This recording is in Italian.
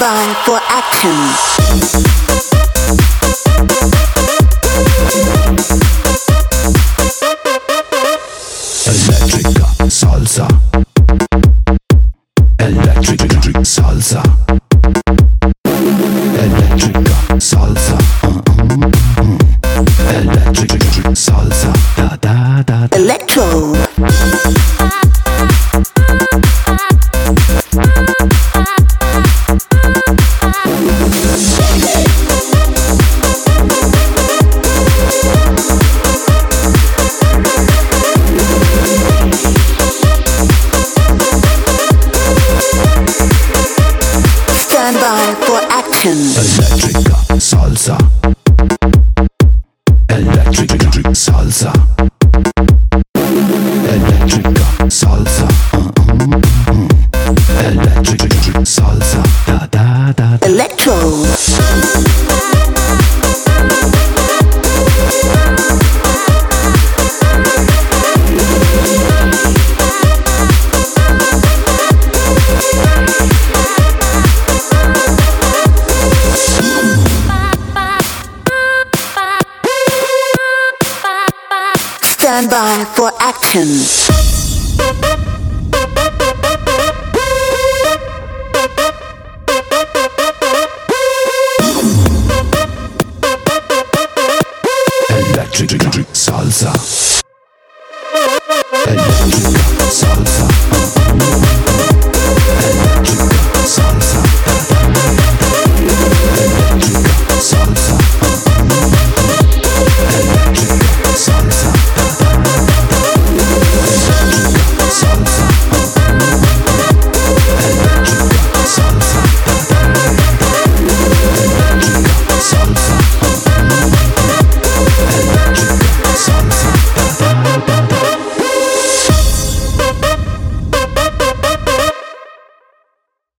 by for action. Electrica salsa. Electric salsa. Electrica salsa. Electric salsa. Da da da. Electro. Stand by for action. Electrica salsa. Electric salsa. Electrica salsa. Electric salsa. Da da da. Electro. Stand by for action. Electric salsa. Electric salsa.